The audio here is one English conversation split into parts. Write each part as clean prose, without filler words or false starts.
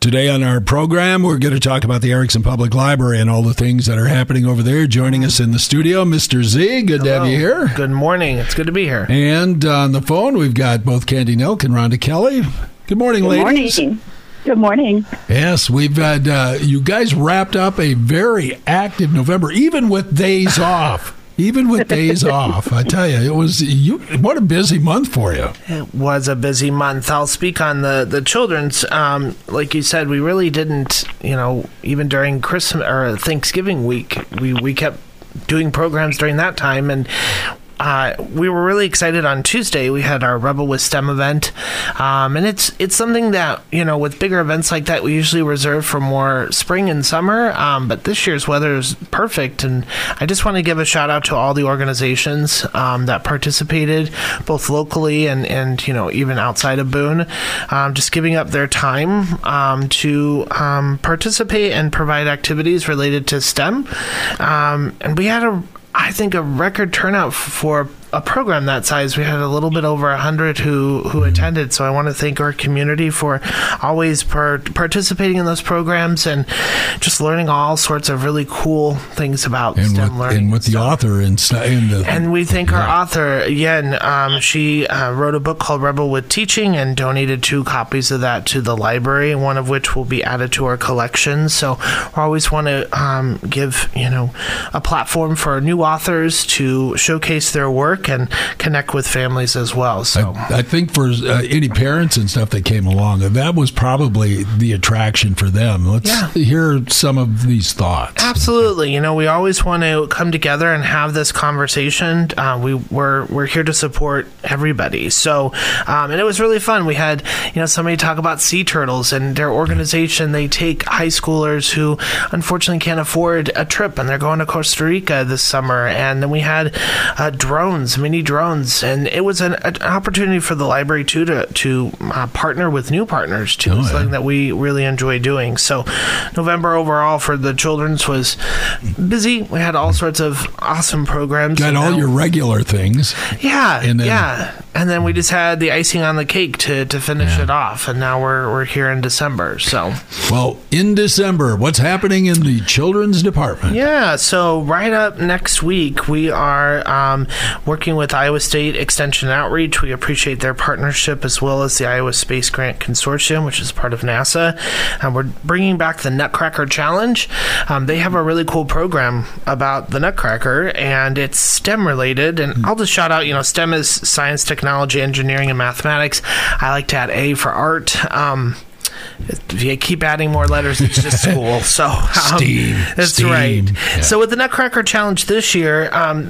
Today on our program, we're going to talk about the Erickson Public Library and all the things that are happening over there. Joining us in the studio, Mr. Z. Good to have you here. Good morning. It's good to be here. And on the phone, we've got both Candy Nilk and Rhonda Kelly. Good morning, ladies. Good morning. Good morning. Yes, we've had, you guys wrapped up a very active November, even with days off. Even with days off, I tell you, it was what a busy month for you. It was a busy month. I'll speak on the children's. Like you said, we really didn't, even during Christmas or Thanksgiving week, we kept doing programs during that time, and we were really excited on Tuesday. We had our Rebel with STEM event, and it's something that, with bigger events like that, we usually reserve for more spring and summer, but this year's weather is perfect, and I just want to give a shout out to all the organizations that participated, both locally and even outside of Boone, just giving up their time to participate and provide activities related to STEM, and we had I think a record turnout for a program that size. We had a little bit over 100 who attended, so I want to thank our community for always participating in those programs and just learning all sorts of really cool things about STEM learning. And with the author and we thank our author again. She wrote a book called Rebel with Teaching and donated 2 copies of that to the library, one of which will be added to our collection. So we always want to give a platform for new authors to showcase their work and connect with families as well. So I think for any parents and stuff that came along, that was probably the attraction for them. Let's hear some of these thoughts. Absolutely. We always want to come together and have this conversation. We're here to support everybody. So, and it was really fun. We had, somebody talk about sea turtles and their organization. They take high schoolers who unfortunately can't afford a trip, and they're going to Costa Rica this summer. And then we had mini drones, and it was an opportunity for the library too to partner with new partners too. Something that we really enjoy doing. So November overall for the children's was busy. We had all sorts of awesome programs. Got all your regular things. And then we just had the icing on the cake to finish it off, and now we're here in December. So, well, in December, what's happening in the children's department? Yeah, so right up next week, we are working with Iowa State Extension Outreach. We appreciate their partnership, as well as the Iowa Space Grant Consortium, which is part of NASA. And we're bringing back the Nutcracker Challenge. They have a really cool program about the Nutcracker, and it's STEM related. And I'll just shout out, STEM is science, technology, engineering, and mathematics. I like to add A for art. If you keep adding more letters, it's just school. So that's right. Yeah. So with the Nutcracker Challenge this year,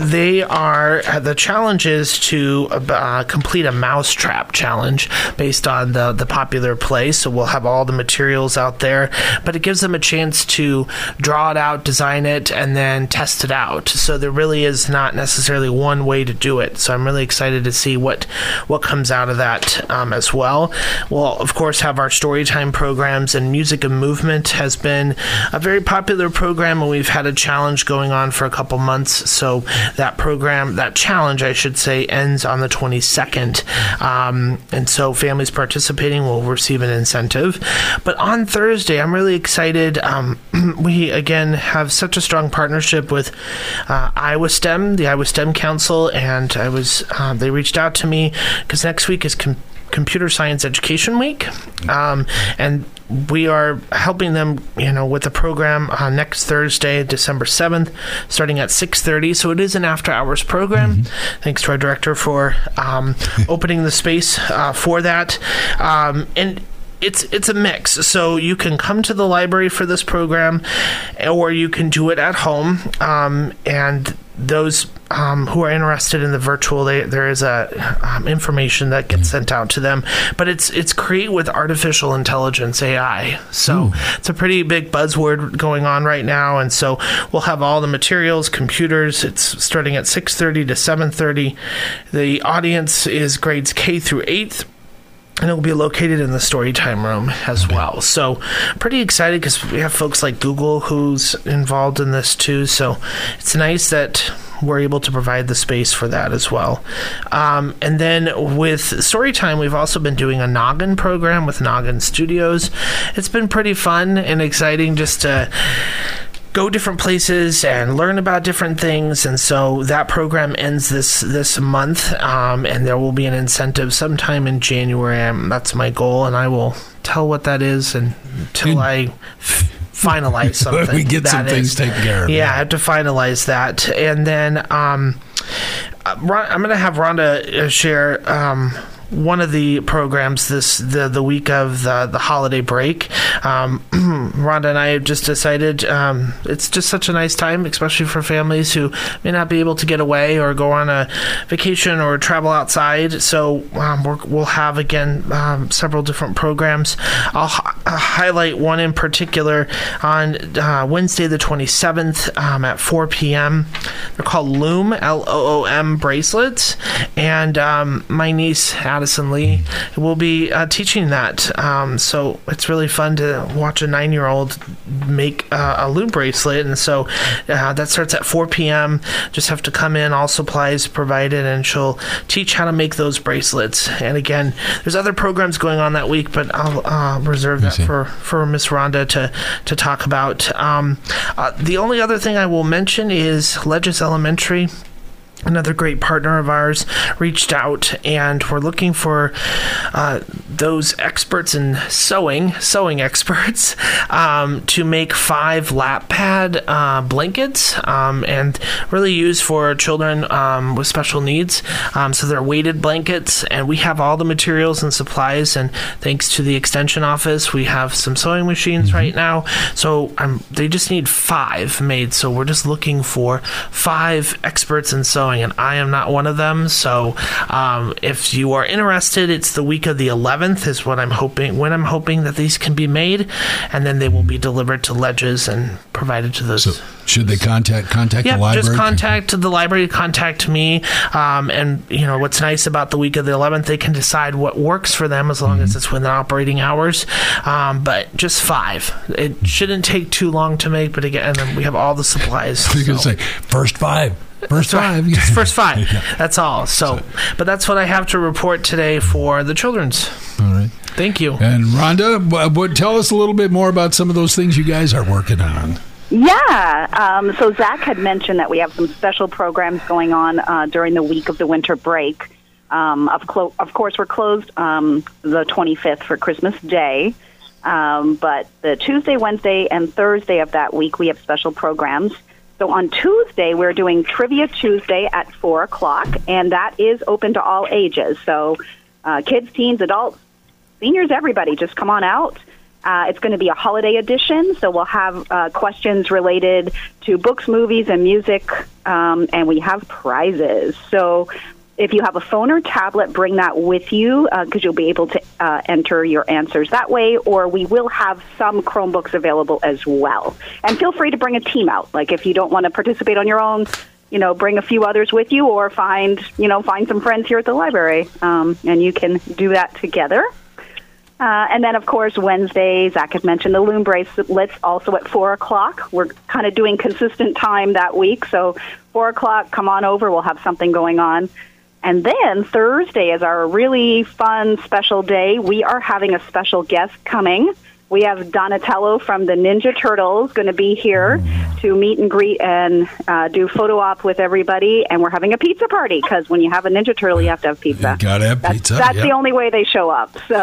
the challenge is to complete a mousetrap challenge based on the popular play. So we'll have all the materials out there, but it gives them a chance to draw it out, design it, and then test it out. So there really is not necessarily one way to do it. So I'm really excited to see what comes out of that as well. We'll of course have our story time programs, and Music and Movement has been a very popular program, and we've had a challenge going on for a couple months. So that challenge, I should say, ends on the 22nd. And so families participating will receive an incentive. But on Thursday, I'm really excited. We, again, have such a strong partnership with Iowa STEM, the Iowa STEM Council, and they reached out to me because next week is Computer Science Education Week, and we are helping them, with the program next Thursday, December 7th, starting at 6:30. So it is an after-hours program. Mm-hmm. Thanks to our director for opening the space for that. And it's a mix. So you can come to the library for this program, or you can do it at home. And those who are interested in the virtual, there is information that gets sent out to them. But it's create with artificial intelligence, AI. So it's a pretty big buzzword going on right now. And so we'll have all the materials, computers. It's starting at 6:30 to 7:30. The audience is grades K through 8th. And it will be located in the Storytime room as well. So pretty excited because we have folks like Google who's involved in this too. So it's nice that we're able to provide the space for that as well. And then with Storytime, we've also been doing a Noggin program with Noggin Studios. It's been pretty fun and exciting just to go different places and learn about different things. And so that program ends this month, and there will be an incentive sometime in January. That's my goal, and I will tell what that is until I finalize something. We get some things taken care of. Yeah, I have to finalize that. And then I'm going to have Rhonda share one of the programs the week of the holiday break. Rhonda and I have just decided it's just such a nice time, especially for families who may not be able to get away or go on a vacation or travel outside. So we'll have, again, several different programs. I'll highlight one in particular on Wednesday the 27th at 4 p.m. They're called Loom, Loom bracelets. And my niece, Addison Lee, will be teaching that. So it's really fun to watch a 9-year-old make a loom bracelet. And so that starts at 4 p.m. Just have to come in, all supplies provided, and she'll teach how to make those bracelets. And again, there's other programs going on that week, but I'll reserve that for Miss Rhonda to talk about. The only other thing I will mention is Ledges Elementary, another great partner of ours, reached out, and we're looking for those experts in sewing experts, to make 5 lap pad blankets, and really used for children with special needs. So they're weighted blankets, and we have all the materials and supplies, and thanks to the extension office, we have some sewing machines right now. So they just need 5 made. So we're just looking for 5 experts in sewing, and I am not one of them. So if you are interested, it's the week of the 11th is when I'm hoping that these can be made, and then they will be delivered to Ledges and provided to those. So should they contact the library? Just contact the library, contact me. And what's nice about the week of the 11th, they can decide what works for them as long as it's within operating hours. But just 5. It shouldn't take too long to make, but again, and then we have all the supplies. You can say first 5. First 5. First 5. Yeah. That's all. So, but that's what I have to report today for the children's. All right. Thank you. And Rhonda, tell us a little bit more about some of those things you guys are working on. Yeah. So Zach had mentioned that we have some special programs going on during the week of the winter break. Of course, we're closed the 25th for Christmas Day. But the Tuesday, Wednesday, and Thursday of that week, we have special programs. So on Tuesday, we're doing Trivia Tuesday at 4 o'clock, and that is open to all ages. So kids, teens, adults, seniors, everybody, just come on out. It's going to be a holiday edition, so we'll have questions related to books, movies, and music, and we have prizes. So if you have a phone or tablet, bring that with you because you'll be able to enter your answers that way, or we will have some Chromebooks available as well. And feel free to bring a team out. Like if you don't want to participate on your own, bring a few others with you, or find some friends here at the library, and you can do that together. And then, of course, Wednesday, Zach had mentioned the loom bracelets also at 4 o'clock. We're kind of doing consistent time that week, so 4 o'clock, come on over. We'll have something going on. And then Thursday is our really fun special day. We are having a special guest coming. We have Donatello from the Ninja Turtles going to be here to meet and greet and do photo op with everybody. And we're having a pizza party because when you have a Ninja Turtle, you have to have pizza. You got to have pizza. That's the only way they show up. So,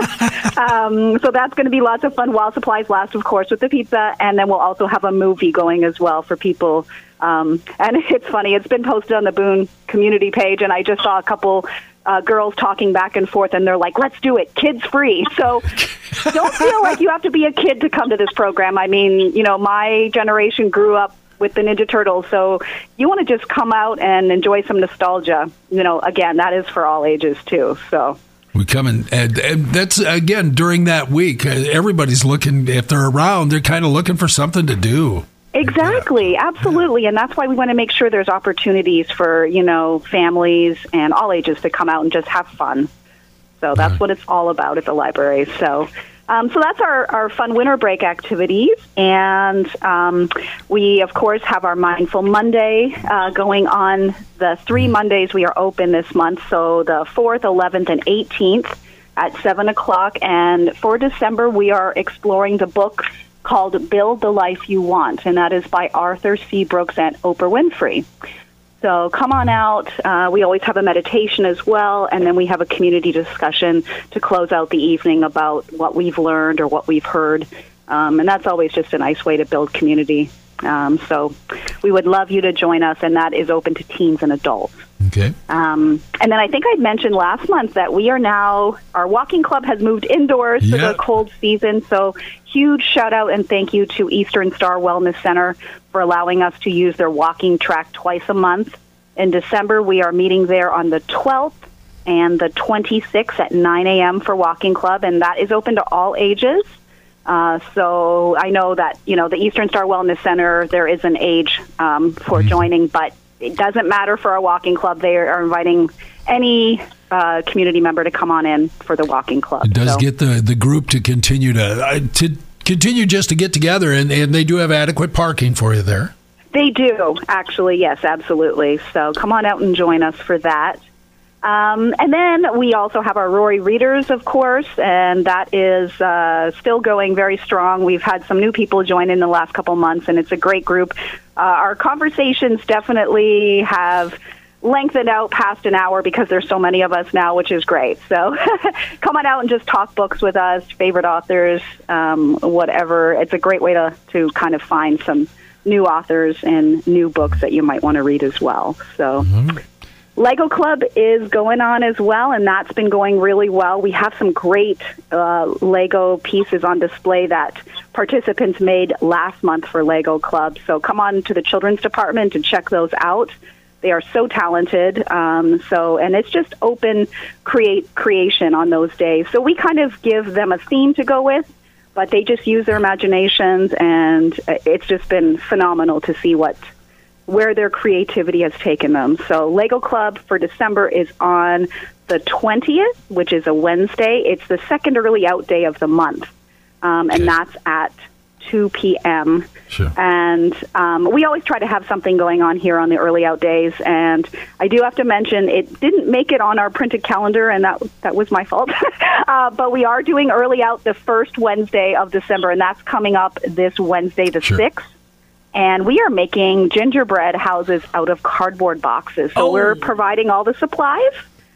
so that's going to be lots of fun while supplies last, of course, with the pizza. And then we'll also have a movie going as well for people. And it's funny. It's been posted on the Boone community page, and I just saw a couple girls talking back and forth, and they're like, let's do it, kids free. So don't feel like you have to be a kid to come to this program. I mean, my generation grew up with the Ninja Turtles, so you want to just come out and enjoy some nostalgia. Again, that is for all ages too. So we come in, and that's, again, during that week, everybody's looking, if they're around, they're kind of looking for something to do. Exactly, absolutely, and that's why we want to make sure there's opportunities for, families and all ages to come out and just have fun. So that's what it's all about at the library. So So that's our fun winter break activities. And we, of course, have our Mindful Monday going on. The 3 Mondays we are open this month, so the 4th, 11th, and 18th at 7 o'clock. And for December, we are exploring the book called Build the Life You Want, and that is by Arthur C. Brooks and Oprah Winfrey. So come on out. We always have a meditation as well, and then we have a community discussion to close out the evening about what we've learned or what we've heard. And that's always just a nice way to build community. So we would love you to join us, and that is open to teens and adults. Okay. And then I think I'd mentioned last month that we are now, our walking club has moved indoors for the cold season. So huge shout out and thank you to Eastern Star Wellness Center for allowing us to use their walking track twice a month. In December, we are meeting there on the 12th and the 26th at 9 a.m. for walking club, and that is open to all ages. So I know that, the Eastern Star Wellness Center, there is an age for joining, but it doesn't matter for our walking club. They are inviting any community member to come on in for the walking club. It does get the group to continue just to get together, and they do have adequate parking for you there. They do, actually, yes, absolutely. So come on out and join us for that. And then we also have our Rory Readers, of course, and that is still going very strong. We've had some new people join in the last couple months, and it's a great group. Our conversations definitely have lengthened out past an hour because there's so many of us now, which is great. So come on out and just talk books with us, favorite authors, whatever. It's a great way to kind of find some new authors and new books that you might want to read as well. So Lego Club is going on as well, and that's been going really well. We have some great Lego pieces on display that participants made last month for Lego Club. So come on to the children's department and check those out. They are so talented. And it's just open creation on those days. So we kind of give them a theme to go with, but they just use their imaginations, and it's just been phenomenal to see where their creativity has taken them. So Lego Club for December is on the 20th, which is a Wednesday. It's the second early out day of the month, and that's at 2 p.m. Sure. And we always try to have something going on here on the early out days. And I do have to mention, it didn't make it on our printed calendar, and that was my fault. But we are doing early out the first Wednesday of December, and that's coming up this Wednesday, the 6th. And we are making gingerbread houses out of cardboard boxes. So we're providing all the supplies.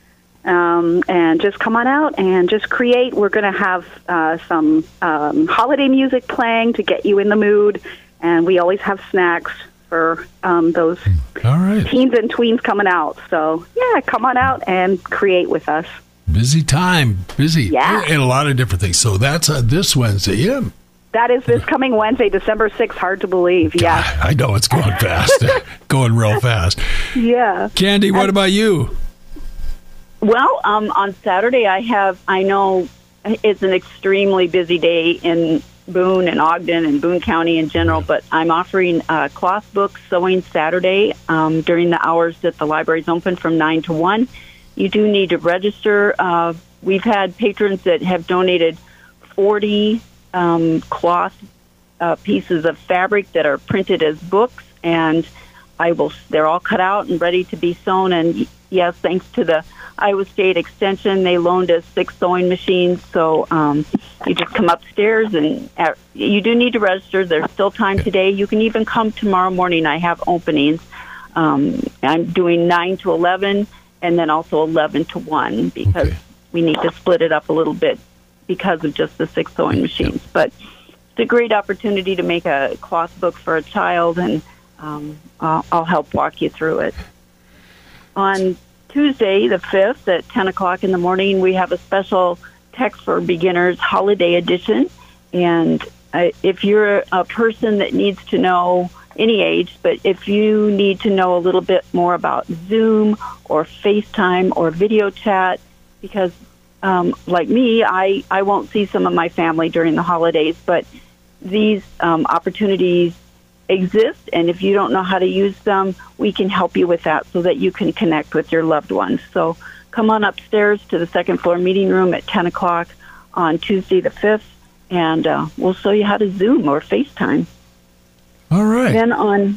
And just come on out and just create. We're going to have some holiday music playing to get you in the mood. And we always have snacks for those teens and tweens coming out. So, come on out and create with us. Busy time. Busy. Yeah. And a lot of different things. So that's this Wednesday. Yeah. That is this coming Wednesday, December 6th. Hard to believe. Yeah. I know it's going fast. Going real fast. Yeah. Candy, what about you? Well, on Saturday, I know it's an extremely busy day in Boone and Ogden and Boone County in general, but I'm offering cloth book sewing Saturday during the hours that the library is open from 9 to 1. You do need to register. We've had patrons that have donated 40 cloth pieces of fabric that are printed as books, and they're all cut out and ready to be sewn. And yes, thanks to the Iowa State Extension, they loaned us 6 sewing machines. So you just come upstairs, and you do need to register. There's still time today. You can even come tomorrow morning. I have openings. I'm doing 9 to 11 and then also 11 to 1 because we need to split it up a little bit because of just the 6 sewing machines. But it's a great opportunity to make a cloth book for a child, and I'll help walk you through it. On Tuesday, the 5th, at 10 o'clock in the morning, we have a special Text for Beginners Holiday Edition. And if you're a person that needs to know any age, but if you need to know a little bit more about Zoom or FaceTime or video chat, because like me, I won't see some of my family during the holidays, but these opportunities exist, and if you don't know how to use them, we can help you with that so that you can connect with your loved ones. So come on upstairs to the second floor meeting room at 10 o'clock on Tuesday the 5th and we'll show you how to Zoom or FaceTime. All right. Then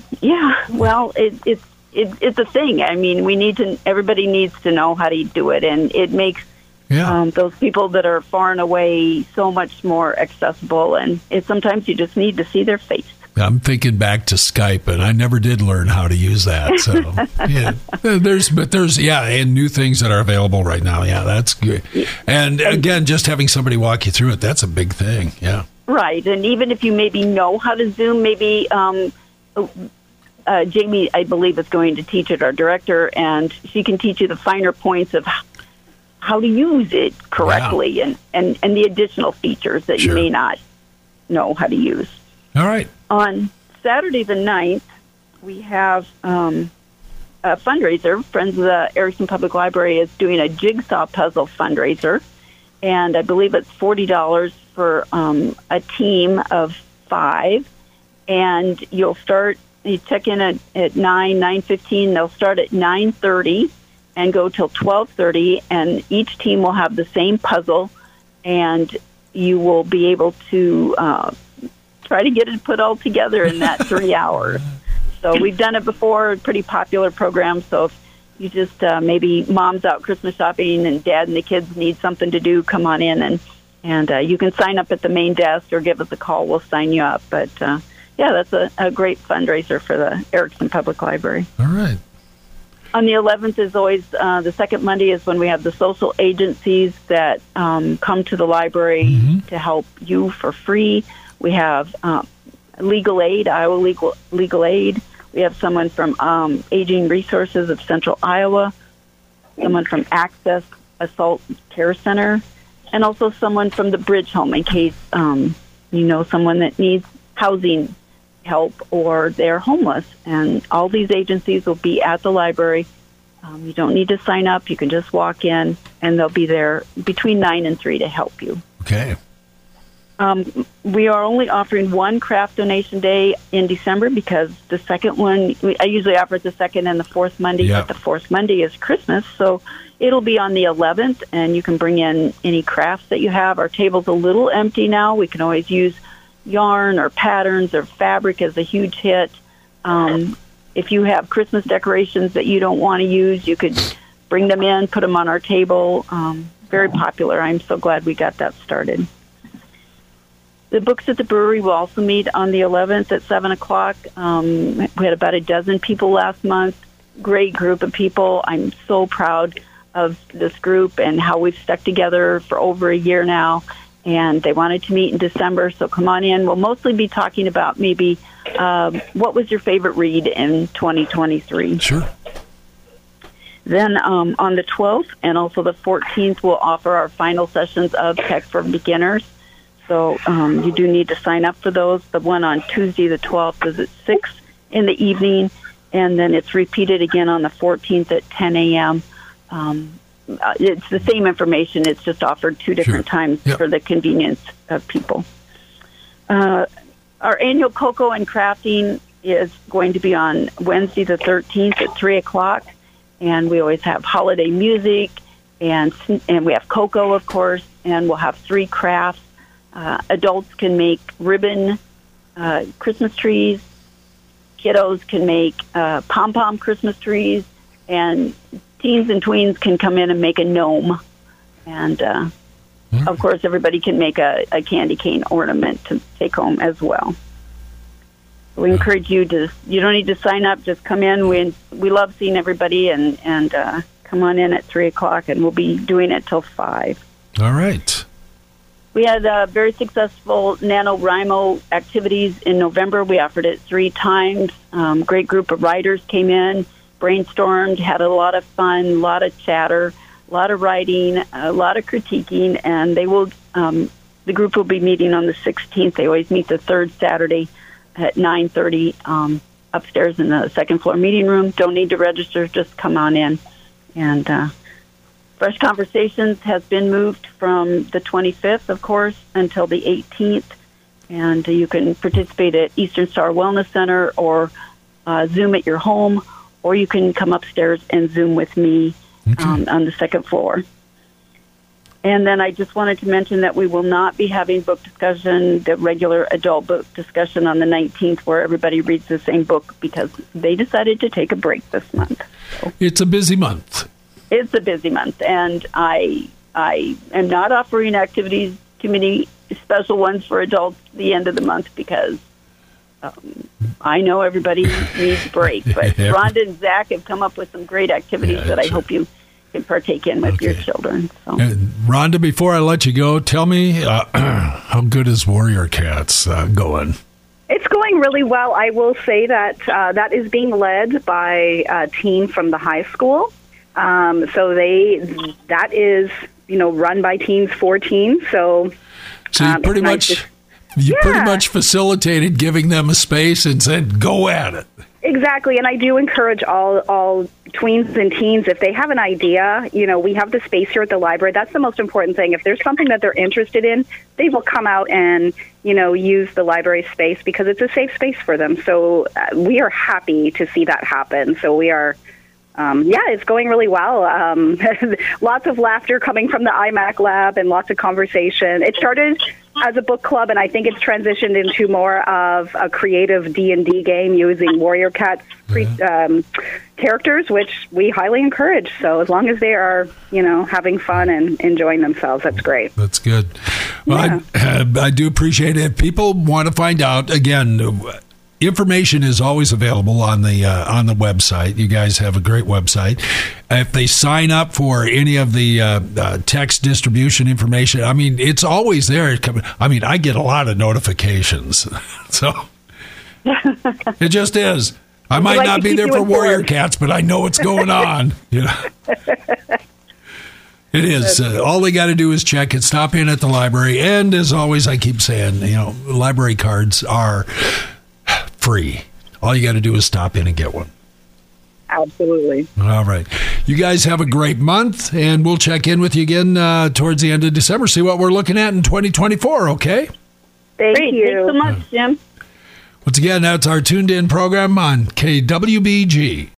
it's a thing. I mean, everybody needs to know how to do it, and it makes those people that are far and away so much more accessible, and sometimes you just need to see their face. I'm thinking back to Skype, and I never did learn how to use that. So, there's and new things that are available right now. Yeah, that's good. And again, just having somebody walk you through it, that's a big thing. Yeah. Right, and even if you maybe know how to Zoom, maybe Jamie, I believe, is going to teach it, our director, and she can teach you the finer points of how to use it correctly and the additional features that you may not know how to use. All right. On Saturday the 9th, we have a fundraiser. Friends of the Erickson Public Library is doing a jigsaw puzzle fundraiser, and I believe it's $40 for a team of 5. And you check in at 9:15. They'll start at 9:30 and go till 12:30, and each team will have the same puzzle, and you will be able to try to get it put all together in that 3 hours. So we've done it before, a pretty popular program. So if you just maybe mom's out Christmas shopping and dad and the kids need something to do, come on in and you can sign up at the main desk or give us a call. We'll sign you up. But that's a great fundraiser for the Erickson Public Library. All right. On the 11th is always the second Monday is when we have the social agencies that come to the library to help you for free. We have Legal Aid, Iowa Legal Aid. We have someone from Aging Resources of Central Iowa, someone from Access Assault Care Center, and also someone from the Bridge Home in case someone that needs housing help or they're homeless. And all these agencies will be at the library. You don't need to sign up. You can just walk in, and they'll be there between 9 and 3 to help you. Okay. We are only offering one craft donation day in December because the second one, I usually offer it the second and the fourth Monday, but the fourth Monday is Christmas, so it'll be on the 11th, and you can bring in any crafts that you have. Our table's a little empty now. We can always use yarn or patterns or fabric is a huge hit. If you have Christmas decorations that you don't want to use, you could bring them in, put them on our table. Very popular. I'm so glad we got that started. The Books at the Brewery will also meet on the 11th at 7 o'clock. We had about a dozen people last month. Great group of people. I'm so proud of this group and how we've stuck together for over a year now. And they wanted to meet in December, so come on in. We'll mostly be talking about maybe what was your favorite read in 2023. Sure. Then on the 12th and also the 14th, we'll offer our final sessions of Tech for Beginners. So you do need to sign up for those. The one on Tuesday, the 12th, is at 6 in the evening, and then it's repeated again on the 14th at 10 a.m. It's the same information. It's just offered 2 different times for the convenience of people. Our annual Cocoa and Crafting is going to be on Wednesday the 13th at 3 o'clock, and we always have holiday music, and we have cocoa, of course, and we'll have 3 crafts. Adults can make ribbon Christmas trees. Kiddos can make pom-pom Christmas trees, and teens and tweens can come in and make a gnome. And, of course, everybody can make a candy cane ornament to take home as well. We encourage you you don't need to sign up, just come in. We love seeing everybody, and come on in at 3 o'clock, and we'll be doing it till 5. All right. We had very successful NaNoWriMo activities in November. We offered it 3 times. Great group of writers came in, brainstormed, had a lot of fun, a lot of chatter, a lot of writing, a lot of critiquing, and the group will be meeting on the 16th. They always meet the third Saturday at 9:30 upstairs in the second floor meeting room. Don't need to register, just come on in. And Fresh Conversations has been moved from the 25th, of course, until the 18th. And you can participate at Eastern Star Wellness Center or Zoom at your home, or you can come upstairs and Zoom with me on the second floor. And then I just wanted to mention that we will not be having book discussion, the regular adult book discussion on the 19th, where everybody reads the same book because they decided to take a break this month. So It's a busy month. it's a busy month, and I am not offering activities too many special ones for adults at the end of the month because I know everybody needs a break. But Rhonda and Zach have come up with some great activities that I hope you can partake in with your children. So. Rhonda, before I let you go, tell me how good is Warrior Cats going? It's going really well. I will say that that is being led by a team from the high school. So that is, run by teens, for teens. So you pretty much facilitated giving them a space and said, go at it. Exactly, and I do encourage all tweens and teens, if they have an idea, we have the space here at the library. That's the most important thing. If there's something that they're interested in, they will come out and, use the library space because it's a safe space for them. So we are happy to see that happen. So we are, it's going really well. Lots of laughter coming from the iMac lab and lots of conversation. It started as a book club, and I think it's transitioned into more of a creative D&D game using Warrior Cats characters, which we highly encourage. So as long as they are, having fun and enjoying themselves, that's great. That's good. Well, yeah. I do appreciate it. If people want to find out, again, information is always available on the website. You guys have a great website. If they sign up for any of the text distribution information, I mean, it's always there. I mean, I get a lot of notifications, so it just is. I might not be there for Warrior Cats, but I know what's going on. It is. All they got to do is check it, stop in at the library, and as always, I keep saying, library cards are free. All you got to do is stop in and get one. Absolutely. All right. You guys have a great month, and we'll check in with you again towards the end of December, see what we're looking at in 2024, okay? Thank you. Thanks so much, Jim. Once again, that's our Tuned In program on KWBG.